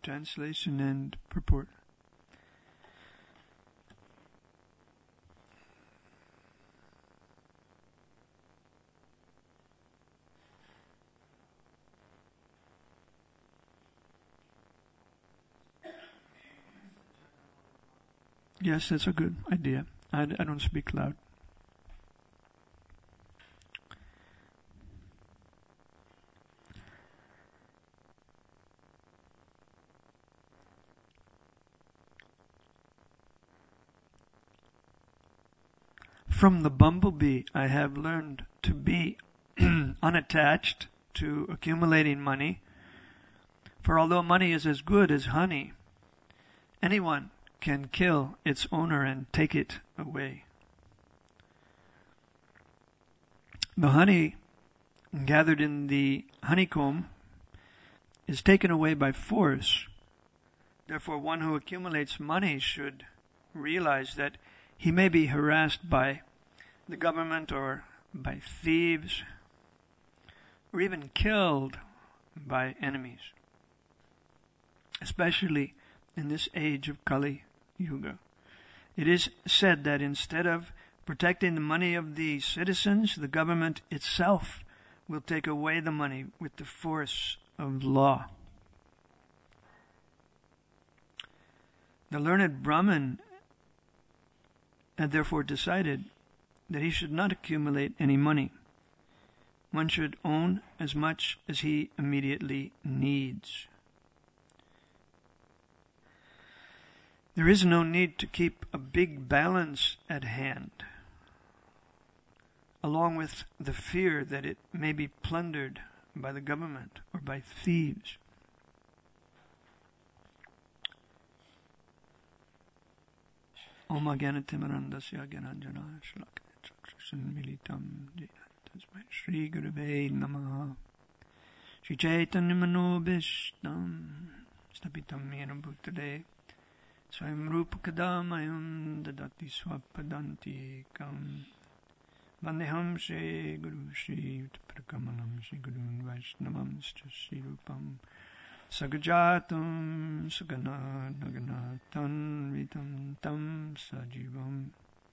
Translation and purport. Yes, that's a good idea. I don't speak loud. From the bumblebee, I have learned to be unattached to accumulating money. For although money is as good as honey, anyone can kill its owner and take it away. The honey gathered in the honeycomb is taken away by force. Therefore, one who accumulates money should realize that he may be harassed by the government or by thieves or even killed by enemies, especially in this age of Kali Yuga. It is said that instead of protecting the money of the citizens, the government itself will take away the money with the force of law. The learned Brahmin had therefore decided that he should not accumulate any money. One should own as much as he immediately needs. There is no need to keep a big balance at hand, along with the fear that it may be plundered by the government or by thieves. Om Agyanatimarandasya Gyananjana Shalakaya Chakshusan Militam Tasmai Shri Gurave Namaha Shri Chaitanya Manobishtam Stapitam Yena Bhutale Swayam Rupa Kadamayam Dadati Swapadanti Kam Vandeham Shri Guru Shri Prakamalam Shri Guru Vaishnavam Shri Rupam Sagajatam Sagana Nagana Tanvitam Tam Sajivam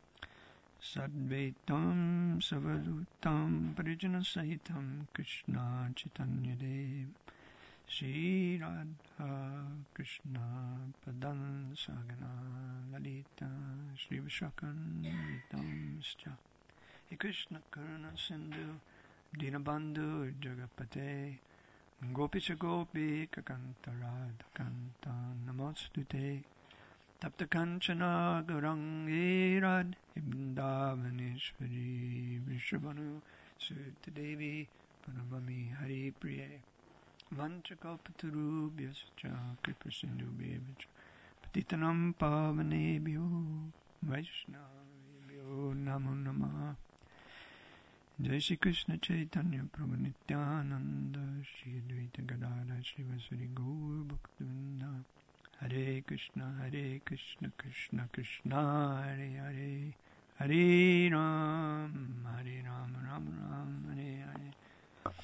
Sadvaitam Savadutam Parijana Sahitam Krishna Chaitanya Dev Shri Radha Krishna Padan Sagana Lalita Shri Vishakan Vitam Scha He Krishna Karuna Sindhu Dinabandhu Jagapate Gopisha Gopi Kakanta Radha Kanta Namostute Tapta Kanchana Gaurangi Radhe Vrindavaneshwari Vrishabhanu Sutta Devi Panavami Hari Priye Vanchakalpatarubhyascha Kripasindhubhyavach Patitanam Pavanebhyo Vaishnavebhyo Namo Namaha Jai Shri Krishna Chaitanya Prabhu Nityananda Shri Advaita Gadadhara Shri Vasari Gaur Bhaktivinoda Hare Krishna Krishna Krishna Hare Hare Hare Ram Ram Ram Hare Hare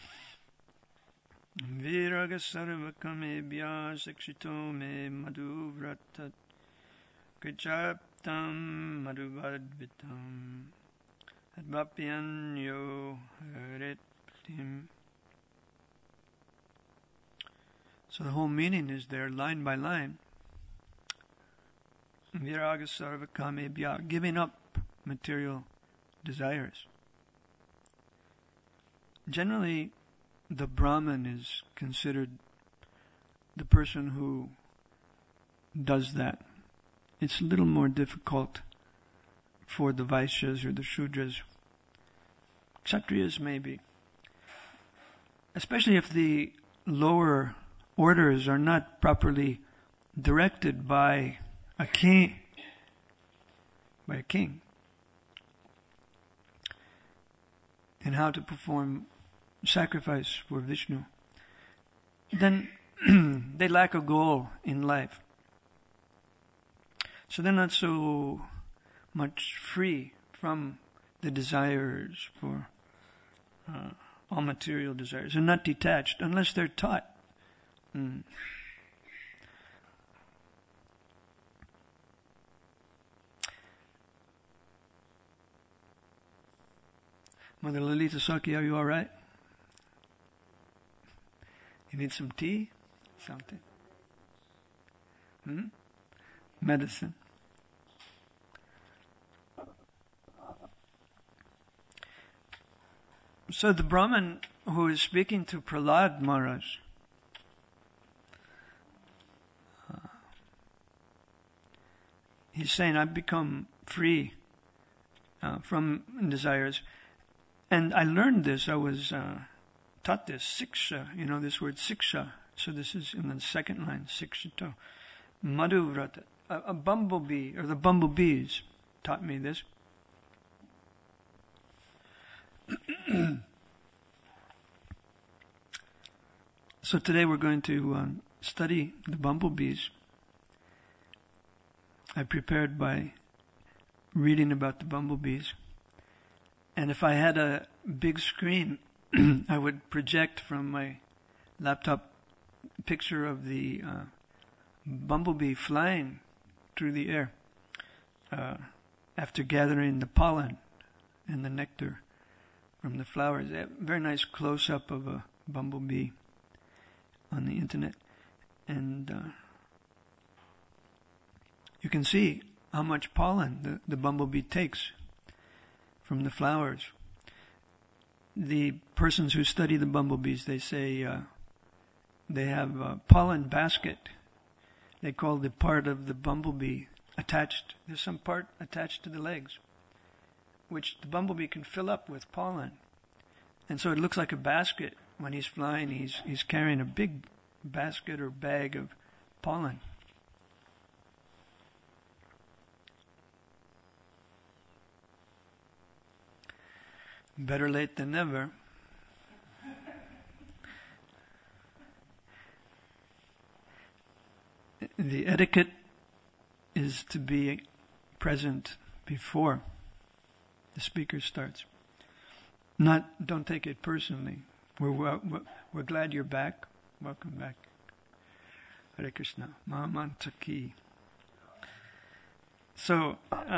Viraga Sarvakamebhya Sakshito Me Madhuvratat Krichaptam Madhuvadvitam Advapyanyo Harettim. So the whole meaning is there, line by line. Viraga Sarvakamebhya, giving up material desires. Generally, the Brahmin is considered the person who does that. It's a little more difficult for the Vaishyas or the Shudras. Kshatriyas maybe. Especially if the lower orders are not properly directed by a king. And how to perform sacrifice for Vishnu. Then they lack a goal in life. So they're not so much free from the desires for all material desires. They're not detached unless they're taught. Mother Lalita Saki, are you all right? You need some tea? Something? Medicine. So the Brahmin who is speaking to Prahlad Maharaj, he's saying, I've become free from desires. And I learned this, I was taught this, siksha, this word siksha. So this is in the second line, sikshato. Madhuvrata, a bumblebee, or the bumblebees taught me this. So today we're going to study the bumblebees. I prepared by reading about the bumblebees. And if I had a big screen, I would project from my laptop a picture of the bumblebee flying through the air after gathering the pollen and the nectar from the flowers. A very nice close-up of a bumblebee on the internet. And you can see how much pollen the bumblebee takes from the flowers. The persons who study the bumblebees, they say they have a pollen basket. They call the part of the bumblebee attached. There's some part attached to the legs, which the bumblebee can fill up with pollen. And so it looks like a basket. When he's flying, he's carrying a big basket or bag of pollen. Better late than never. The etiquette is to be present before the speaker starts. Don't take it personally. We're glad you're back. Welcome back. Hare Krishna. Mahamanta ki. So,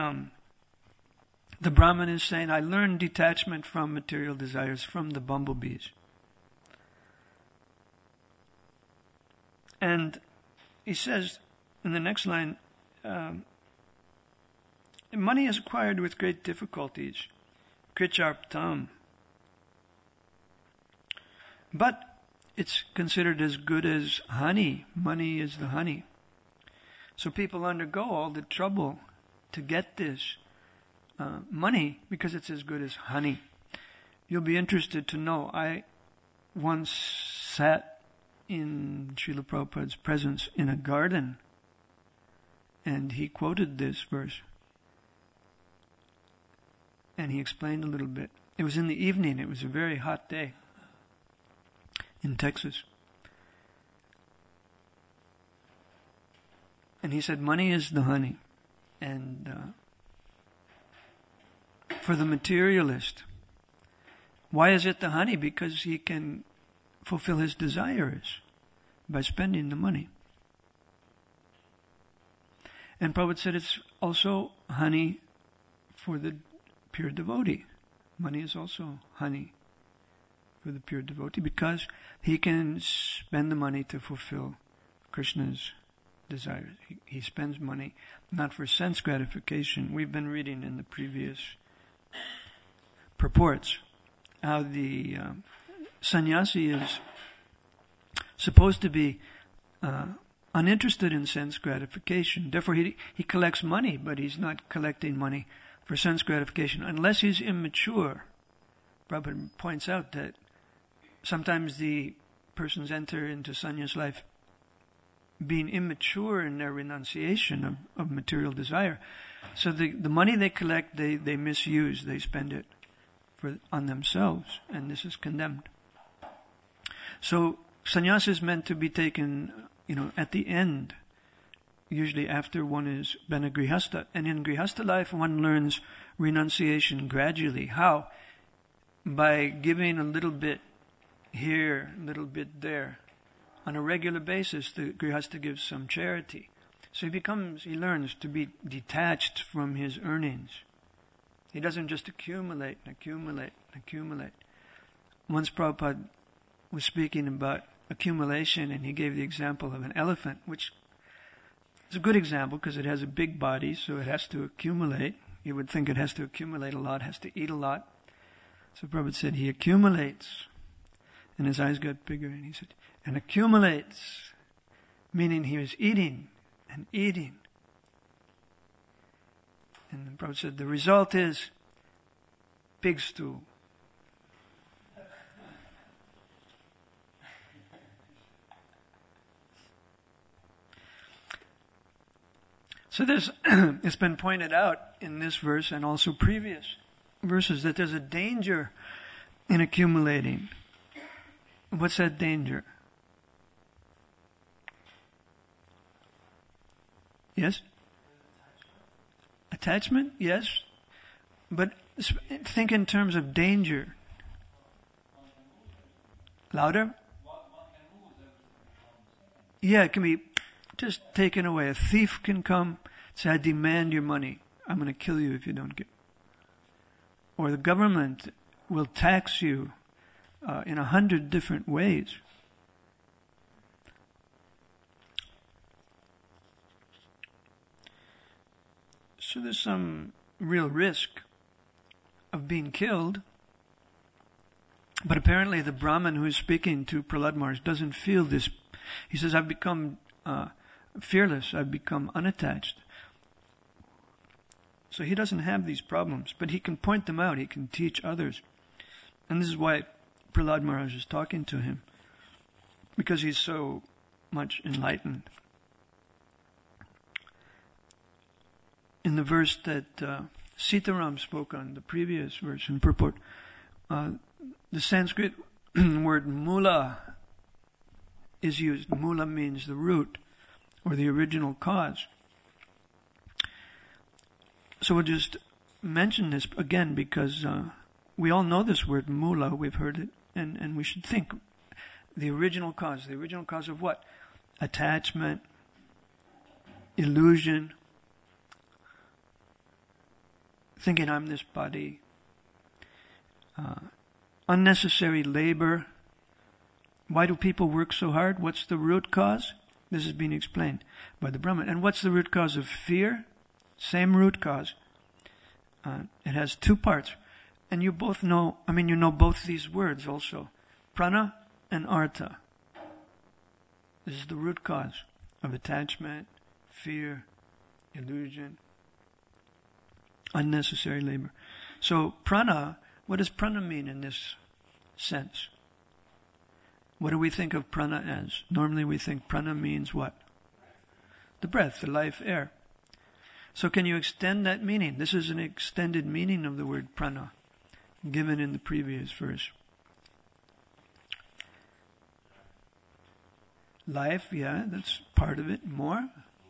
the Brahmin is saying, I learned detachment from material desires from the bumblebees. And he says in the next line, money is acquired with great difficulties. Kricharptam. But it's considered as good as honey. Money is the honey. So people undergo all the trouble to get this money because it's as good as honey. You'll be interested to know, I once sat in Srila Prabhupada's presence in a garden and he quoted this verse and he explained a little bit. It was in the evening, it was a very hot day in Texas. And he said, money is the honey. And for the materialist, why is it the honey? Because he can fulfill his desires by spending the money. And Prabhupada said it's also honey for the pure devotee. Money is also honey for the pure devotee because he can spend the money to fulfill Krishna's desires. He spends money not for sense gratification. We've been reading in the previous purports how the sannyasi is supposed to be uninterested in sense gratification. Therefore, he collects money, but he's not collecting money for sense gratification unless he's immature. Prabhupada points out that sometimes the persons enter into sannyas life being immature in their renunciation of material desire. So the money they collect, they misuse, they spend it on themselves, and this is condemned. So sannyasa is meant to be taken, at the end, usually after one has been a grihastha. And in grihastha life, one learns renunciation gradually. How? By giving a little bit here, a little bit there. On a regular basis, the grihastha gives some charity. So he learns to be detached from his earnings. He doesn't just accumulate and accumulate and accumulate. Once Prabhupada was speaking about accumulation, and he gave the example of an elephant, which is a good example because it has a big body, so it has to accumulate. You would think it has to accumulate a lot, has to eat a lot. So Prabhupada said he accumulates. And his eyes got bigger, and he said, and accumulates, meaning he was eating and eating. And the Prabhupada said, the result is pig stool. So there's, it's been pointed out in this verse and also previous verses that there's a danger in accumulating. What's that danger? Yes? Attachment? Yes. But think in terms of danger. Louder? Yeah, it can be just taken away. A thief can come, say, I demand your money. I'm going to kill you if you don't get it. Or the government will tax you in 100 different ways. So there's some real risk of being killed. But apparently the Brahmin who is speaking to Prahlad Maharaj doesn't feel this. He says, I've become fearless. I've become unattached. So he doesn't have these problems, but he can point them out. He can teach others. And this is why Prahlad Maharaj is talking to him, because he's so much enlightened. In the verse that Sitaram spoke on, the previous verse in purport, the Sanskrit word mula is used. Mula means the root or the original cause. So we'll just mention this again because we all know this word mula, we've heard it, and we should think. The original cause of what? Attachment, illusion, thinking I'm this body, unnecessary labor. Why do people work so hard? What's the root cause? This is being explained by the Brahman. And what's the root cause of fear? Same root cause. It has two parts. And you both know, you know both these words also. Prana and artha. This is the root cause of attachment, fear, illusion, unnecessary labor. So prana, what does prana mean in this sense? What do we think of prana as? Normally we think prana means what? The breath, the life, air. So can you extend that meaning? This is an extended meaning of the word prana, given in the previous verse. Life, yeah, that's part of it. More?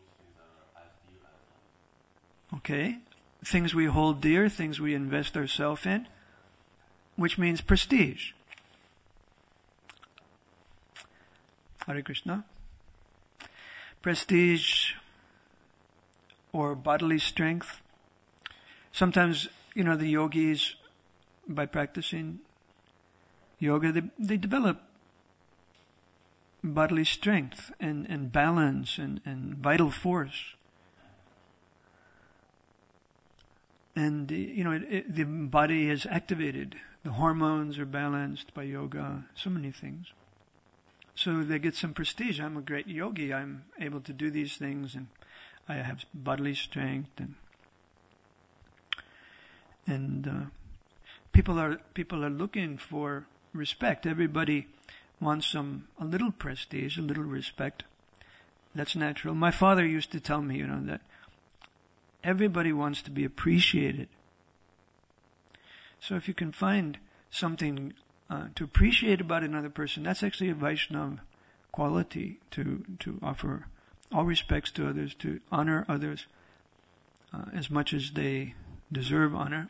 Okay. Things we hold dear, things we invest ourselves in, which means prestige. Hare Krishna. Prestige or bodily strength. Sometimes, the yogis, by practicing yoga, they develop bodily strength and balance and vital force. And, the body is activated. The hormones are balanced by yoga, so many things. So they get some prestige. I'm a great yogi. I'm able to do these things, and I have bodily strength, and people are looking for respect. Everybody wants a little prestige, a little respect. That's natural. My father used to tell me, that everybody wants to be appreciated. So if you can find something to appreciate about another person, that's actually a Vaishnava quality, to offer all respects to others, to honor others as much as they deserve honor.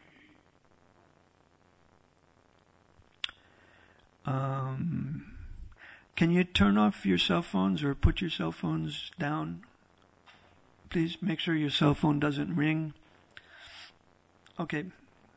Can you turn off your cell phones or put your cell phones down? Please make sure your cell phone doesn't ring. Okay,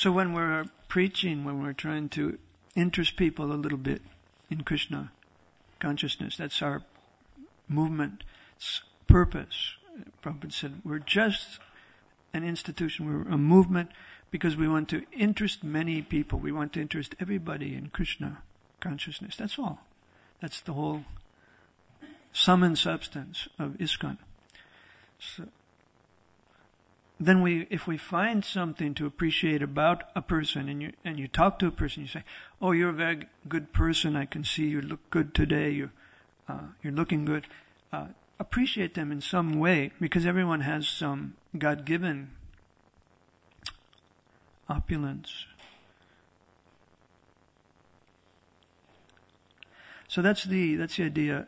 So when we're preaching, when we're trying to interest people a little bit in Krishna consciousness, that's our movement's purpose. Prabhupada said, we're just an institution, we're a movement because we want to interest many people. We want to interest everybody in Krishna consciousness. That's all. That's the whole sum and substance of ISKCON. So, then if we find something to appreciate about a person, and you talk to a person, you say, "Oh, you're a very good person. I can see you look good today. You're looking good." Appreciate them in some way, because everyone has some God-given opulence. So that's the idea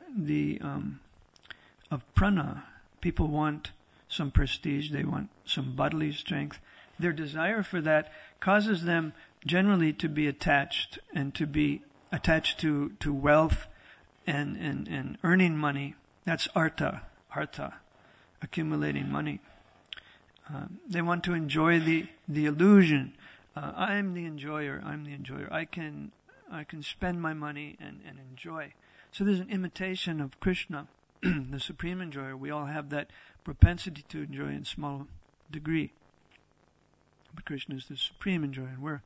of prana. People want some prestige, they want some bodily strength. Their desire for that causes them generally to be attached, and to be attached to wealth and earning money. That's artha, accumulating money. They want to enjoy the illusion. I'm the enjoyer. I can spend my money and enjoy. So there's an imitation of Krishna, the supreme enjoyer. We all have that propensity to enjoy in small degree. But Krishna is the supreme enjoyer, and we're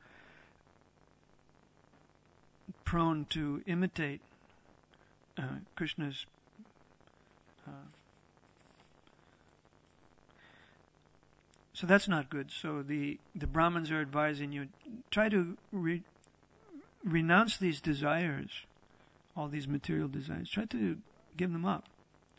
prone to imitate Krishna's so that's not good. So the Brahmins are advising you, try to renounce these desires, all these material desires. Try to give them up.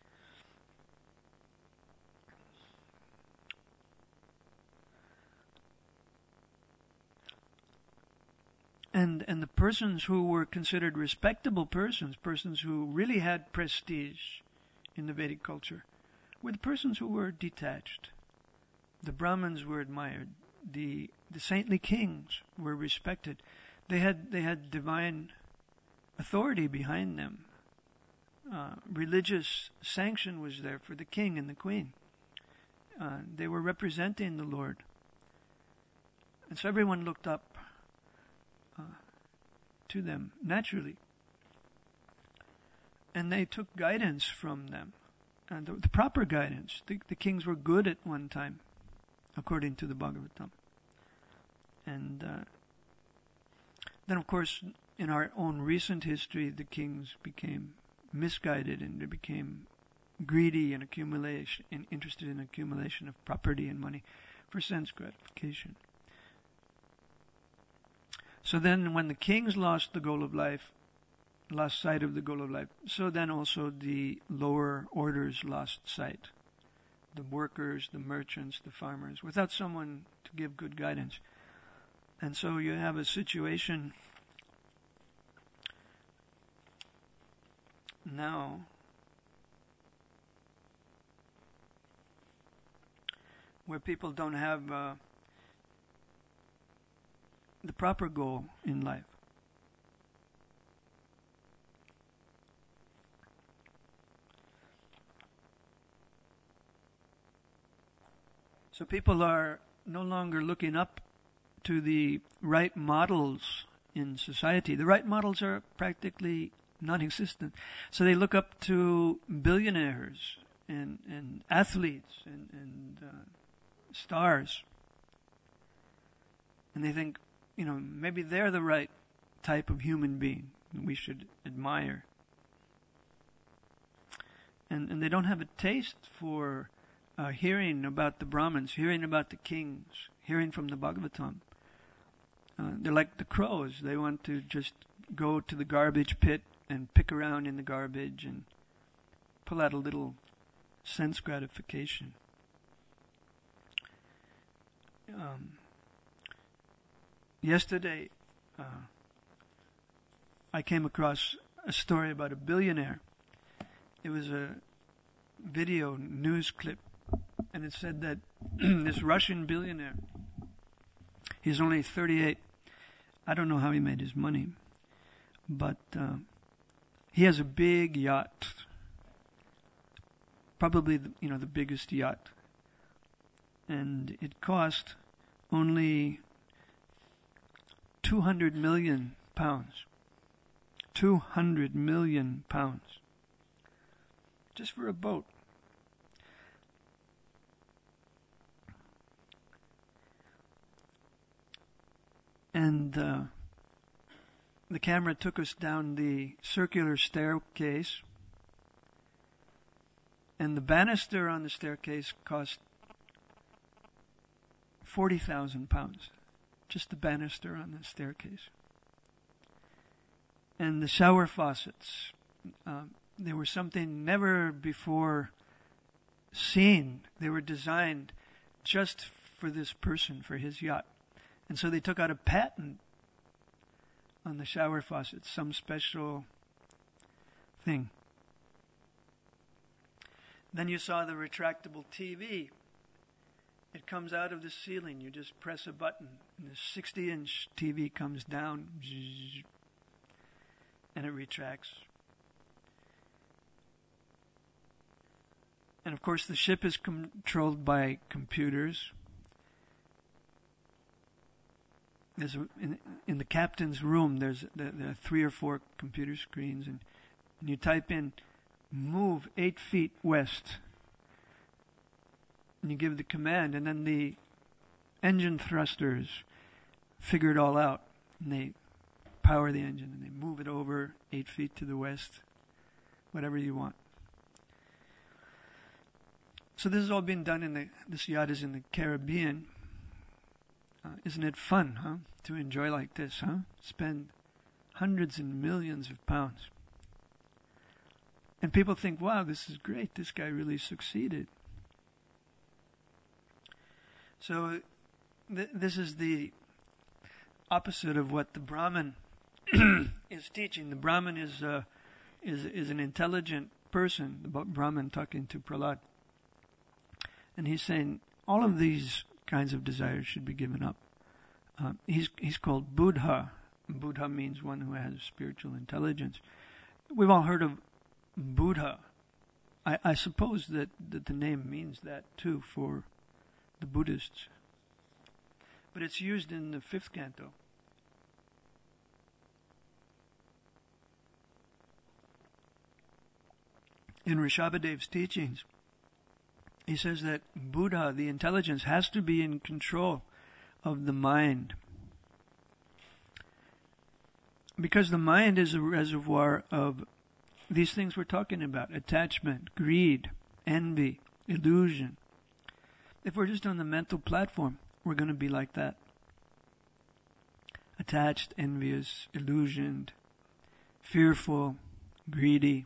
And the persons who were considered respectable persons who really had prestige in the Vedic culture, were the persons who were detached. The Brahmins were admired. The saintly kings were respected. They had divine authority behind them. Religious sanction was there for the king and the queen. They were representing the Lord. And so everyone looked up to them naturally. And they took guidance from them. And the proper guidance. The kings were good at one time, according to the Bhagavatam. And then, of course, in our own recent history, the kings became misguided, and they became greedy and interested in accumulation of property and money for sense gratification. So then, when the kings lost the goal of life, lost sight of the goal of life, so then also the lower orders lost sight. The workers, the merchants, the farmers, without someone to give good guidance. And so you have a situation now where people don't have the proper goal in life. So people are no longer looking up to the right models in society. The right models are practically non-existent. So they look up to billionaires and athletes and stars. And they think, maybe they're the right type of human being we should admire. And they don't have a taste for hearing about the Brahmins, hearing about the kings, hearing from the Bhagavatam. They're like the crows. They want to just go to the garbage pit and pick around in the garbage and pull out a little sense gratification. Yesterday, I came across a story about a billionaire. It was a video news clip, and it said that this Russian billionaire, he's only 38. I don't know how he made his money, but he has a big yacht, probably the biggest yacht, and it cost only 200 million pounds. 200 million pounds. Just for a boat. And the camera took us down the circular staircase. And the banister on the staircase cost 40,000 pounds. Just the banister on the staircase. And the shower faucets, they were something never before seen. They were designed just for this person, for his yacht. And so they took out a patent on the shower faucets, some special thing. Then you saw the retractable TV. It comes out of the ceiling. You just press a button, and the 60-inch TV comes down, and it retracts. And of course, the ship is controlled by computers. In the captain's room, there are 3 or 4 computer screens, and you type in, move 8 feet west. And you give the command, and then the engine thrusters figure it all out. And they power the engine, and they move it over 8 feet to the west, whatever you want. So this has all been done this yacht is in the Caribbean. Isn't it fun, huh? To enjoy like this, huh? Spend hundreds and millions of pounds. And people think, wow, this is great. This guy really succeeded. So this is the opposite of what the Brahman is teaching. The Brahman is an intelligent person. The Brahman talking to Prahlad. And he's saying all of these kinds of desires should be given up. He's called Buddha. Buddha means one who has spiritual intelligence. We've all heard of Buddha. I suppose that the name means that too for the Buddhists. But it's used in the 5th canto. In Rishabhadev's teachings, he says that Buddha, the intelligence, has to be in control of the mind. Because the mind is a reservoir of these things we're talking about: attachment, greed, envy, illusion. If we're just on the mental platform, we're going to be like that. Attached, envious, illusioned, fearful, greedy.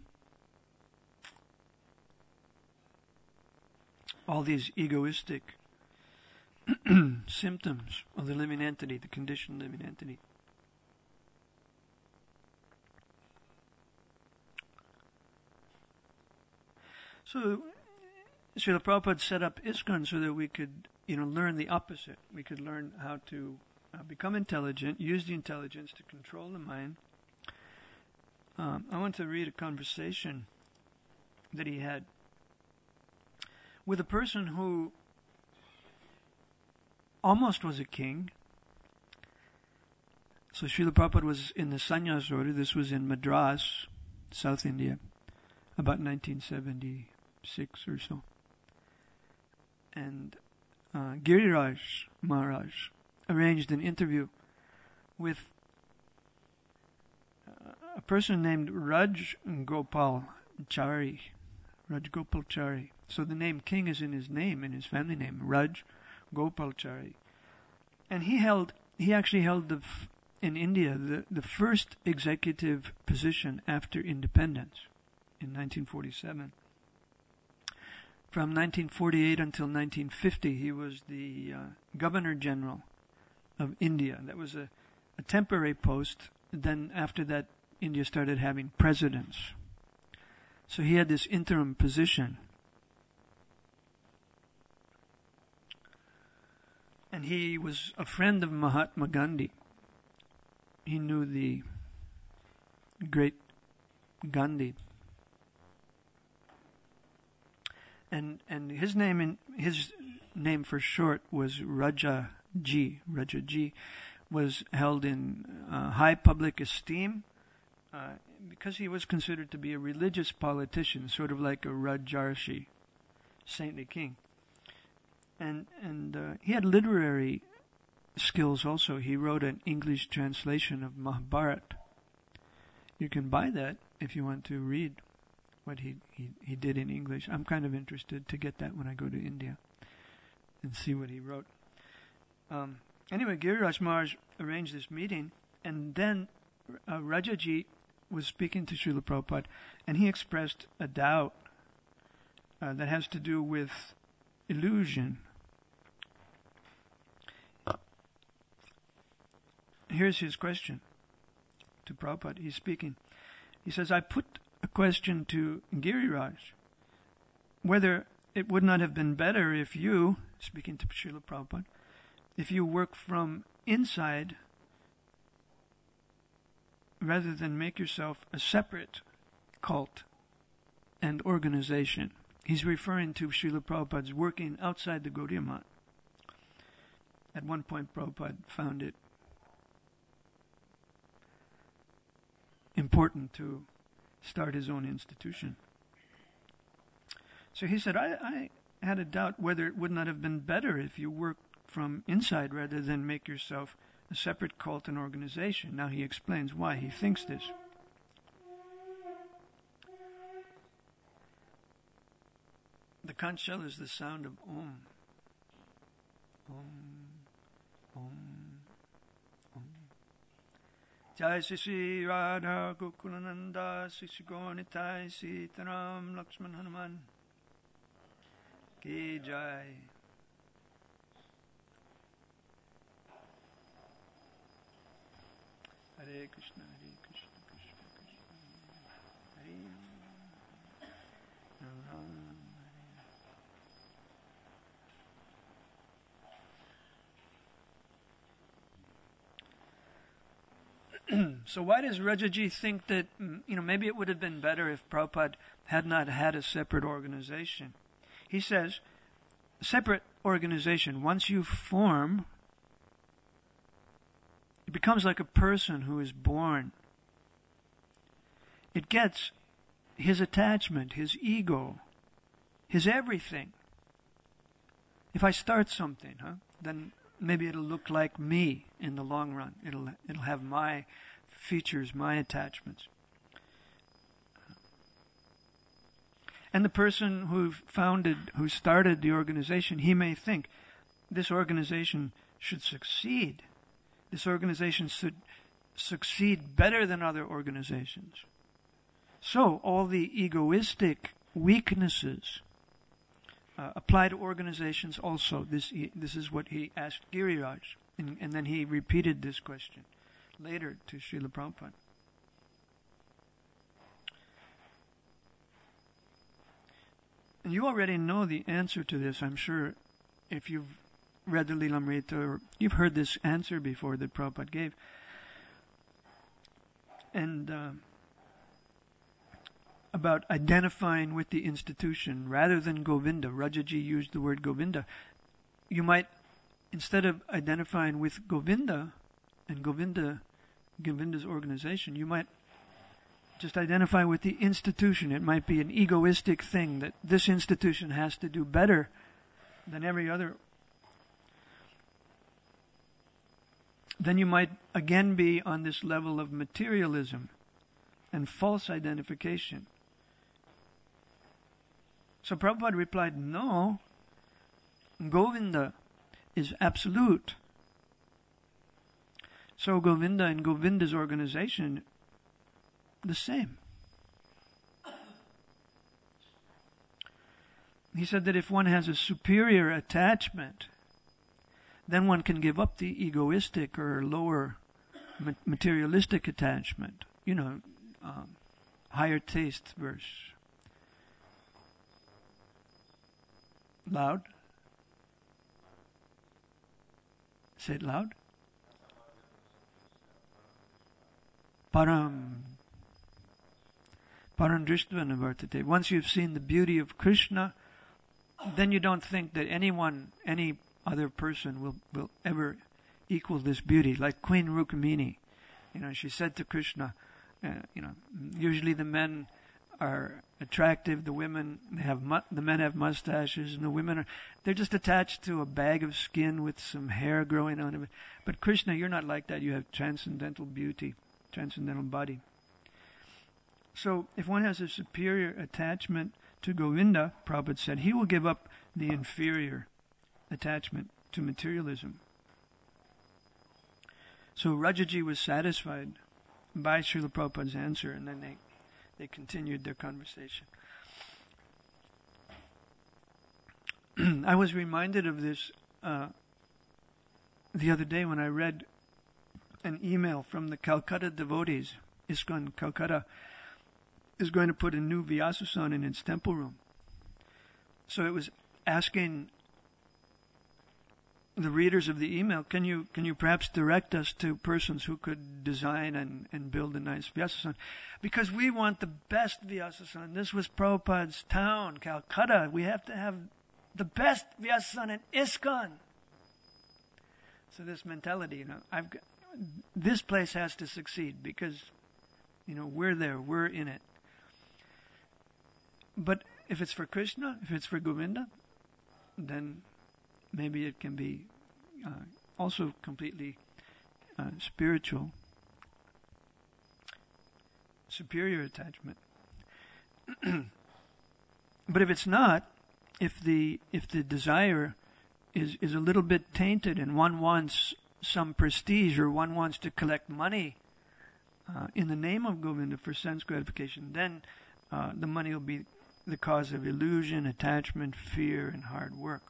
All these egoistic symptoms of the living entity, the conditioned living entity. So, Srila Prabhupada set up ISKCON so that we could, learn the opposite. We could learn how to become intelligent, use the intelligence to control the mind. I want to read a conversation that he had with a person who almost was a king. So Srila Prabhupada was in the Sannyas order. This was in Madras, South India, about 1976 or so. And Giriraj Maharaj arranged an interview with a person named Raj Gopal Chari. Raj Gopal Chari. So the name King is in his name, in his family name, Raj Gopal Chari. And he actually held in India the first executive position after independence in 1947. From 1948 until 1950, he was the Governor General of India. That was a temporary post. Then after that, India started having presidents. So he had this interim position. And he was a friend of Mahatma Gandhi. He knew the great Gandhi. And his name for short was Rajaji. Rajaji was held in high public esteem because he was considered to be a religious politician, sort of like a Rajarshi, saintly king. And he had literary skills also. He wrote an English translation of Mahabharata. You can buy that if you want to read what he did in English. I'm kind of interested to get that when I go to India and see what he wrote. Anyway, Giriraj Maharaj arranged this meeting, and then Rajaji was speaking to Srila Prabhupada, and he expressed a doubt that has to do with illusion. Here's his question to Prabhupada. He's speaking. He says, I put a question to Giriraj, whether it would not have been better if you, speaking to Srila Prabhupada, if you work from inside rather than make yourself a separate cult and organization. He's referring to Srila Prabhupada's working outside the Gaudiya Math. At one point, Prabhupada found it important to start his own institution. So he said, I had a doubt whether it would not have been better if you worked from inside rather than make yourself a separate cult and organization. Now he explains why he thinks this. The conch shell is the sound of Om. Om. Om. Om. Jai Sri Radha Gokulananda Sri Gonitai Sitaram Lakshman Hanuman Ki Jai. Hare Krishna, Hare Krishna, Krishna Krishna, Hare Ram, Hare. So why does Rajaji think that, maybe it would have been better if Prabhupada had not had a separate organization? He says, separate organization, once you form, it becomes like a person who is born. It gets his attachment, his ego, his everything. If I start something, then maybe it'll look like me in the long run. It'll have my features, my attachments. And the person who started the organization, he may think, this organization should succeed. This organization should succeed better than other organizations. So all the egoistic weaknesses apply to organizations also. This is what he asked Giriraj. And then he repeated this question later to Srila Prabhupada. And you already know the answer to this, I'm sure, if you've read the Lilamrita, or you've heard this answer before that Prabhupada gave. And about identifying with the institution rather than Govinda. Rajaji used the word Govinda. You might, instead of identifying with Govinda and Govinda's organization, you might just identify with the institution. It might be an egoistic thing that this institution has to do better than every other. Then you might again be on this level of materialism and false identification. So Prabhupada replied, no, Govinda is absolute. So Govinda and Govinda's organization, the same. He said that if one has a superior attachment, then one can give up the egoistic or lower materialistic attachment. Higher taste verse. Loud? Say it loud. Param drishtva nivartate. Once you've seen the beauty of Krishna, then you don't think that any other person will ever equal this beauty, like Queen Rukmini. She said to Krishna, usually the men are attractive, the women the men have mustaches, and the women they're just attached to a bag of skin with some hair growing on it. But Krishna, you're not like that. You have transcendental beauty, transcendental body. So if one has a superior attachment to Govinda, Prabhupada said, he will give up the inferior attachment to materialism. So Rajaji was satisfied by Srila Prabhupada's answer, and then they continued their conversation. I was reminded of this the other day when I read an email from the Calcutta devotees. ISKCON Calcutta is going to put a new Vyasasana in its temple room. So it was asking the readers of the email, can you perhaps direct us to persons who could design and build a nice Vyasasana? Because we want the best Vyasasana. This was Prabhupada's town, Calcutta. We have to have the best Vyasasana in ISKCON. So this mentality, this place has to succeed because, we're there, we're in it. But if it's for Krishna, if it's for Govinda, then maybe it can be also completely spiritual, superior attachment. But if it's not, if the desire is a little bit tainted and one wants some prestige or one wants to collect money in the name of Govinda for sense gratification, then the money will be the cause of illusion, attachment, fear, and hard work.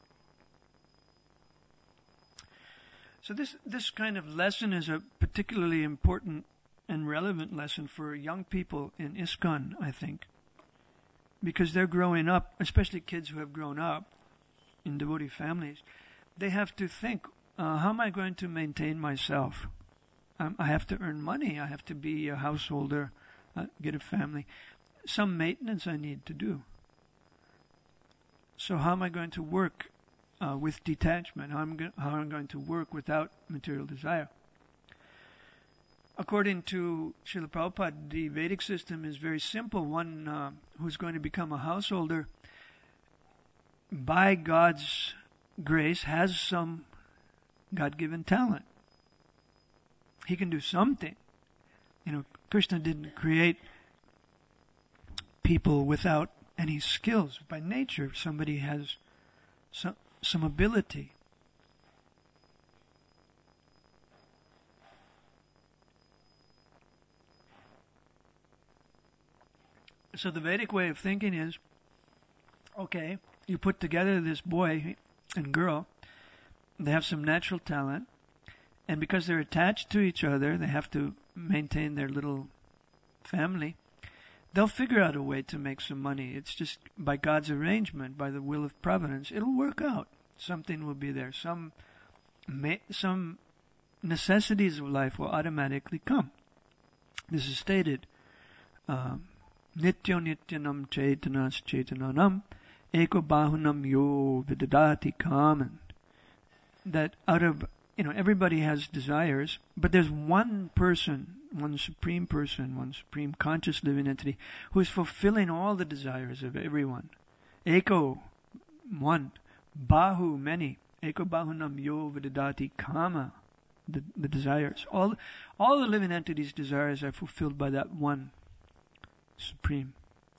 So this kind of lesson is a particularly important and relevant lesson for young people in ISKCON, I think, because they're growing up, especially kids who have grown up in devotee families. They have to think, how am I going to maintain myself? I have to earn money. I have to be a householder, get a family. Some maintenance I need to do. So how am I going to work with detachment? How am I going to work without material desire? According to Srila Prabhupada, the Vedic system is very simple. One who's going to become a householder, by God's grace, has some God-given talent. He can do something. Krishna didn't create people without any skills. By nature, somebody has some ability. So the Vedic way of thinking is, okay, you put together this boy and girl, they have some natural talent, and because they're attached to each other, they have to maintain their little family. They'll figure out a way to make some money. It's just by God's arrangement, by the will of providence, it'll work out. Something will be there. Some necessities of life will automatically come. This is stated. Nityo nityanam chaitanas chaitananam eko bahunam yo vidadati kaman. That out of, everybody has desires, but there's one person, one supreme conscious living entity who is fulfilling all the desires of everyone. Eko, one. Bahu, many. Eko bahunam yo vidadati kama, the desires. All the living entities' desires are fulfilled by that one supreme.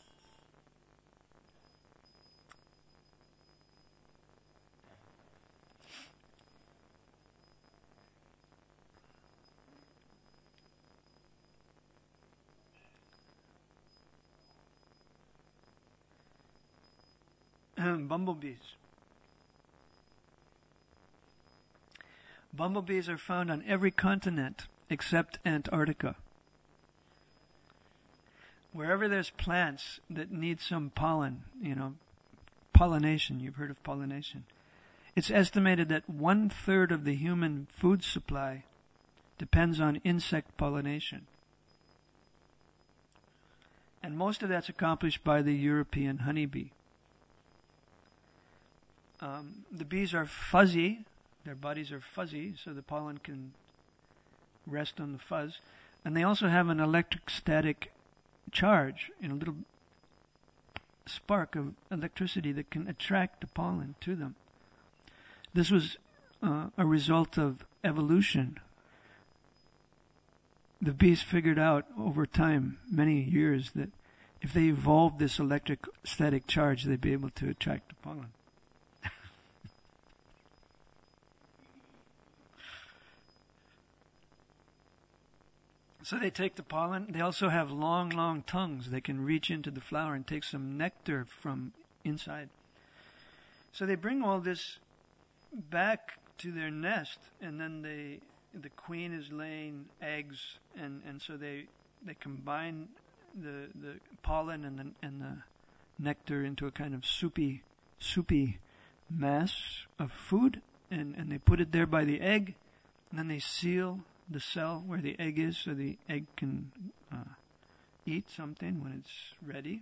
Bumblebees. Bumblebees are found on every continent except Antarctica. Wherever there's plants that need some pollen, pollination, you've heard of pollination. It's estimated that 1/3 of the human food supply depends on insect pollination. And most of that's accomplished by the European honeybee. The bees are fuzzy, Their bodies are fuzzy, so the pollen can rest on the fuzz. And they also have an electrostatic charge, a little spark of electricity that can attract the pollen to them. This was a result of evolution. The bees figured out over time, many years, that if they evolved this electrostatic charge, they'd be able to attract the pollen. So they take the pollen. They also have long, long tongues. They can reach into the flower and take some nectar from inside. So they bring all this back to their nest, and then the queen is laying eggs, and so they combine the pollen and the nectar into a kind of soupy mass of food, and they put it there by the egg, and then they seal the cell where the egg is so the egg can eat something when it's ready.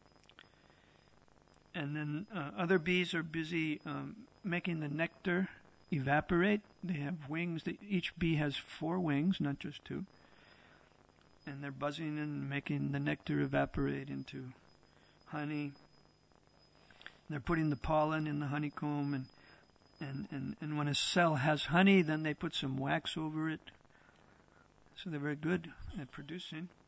And then other bees are busy making the nectar evaporate. They have wings. Each bee has 4 wings, not just 2. And they're buzzing and making the nectar evaporate into honey. They're putting the pollen in the honeycomb, and when a cell has honey, then they put some wax over it. So they're very good at producing.